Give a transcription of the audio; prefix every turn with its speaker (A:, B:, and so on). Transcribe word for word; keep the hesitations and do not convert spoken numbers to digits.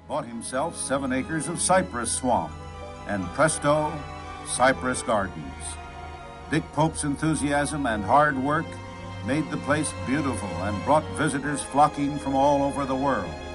A: bought himself seven acres of cypress swamp, and presto, cypress gardens. Dick Pope's enthusiasm and hard work made the place beautiful and brought visitors flocking from all over the world.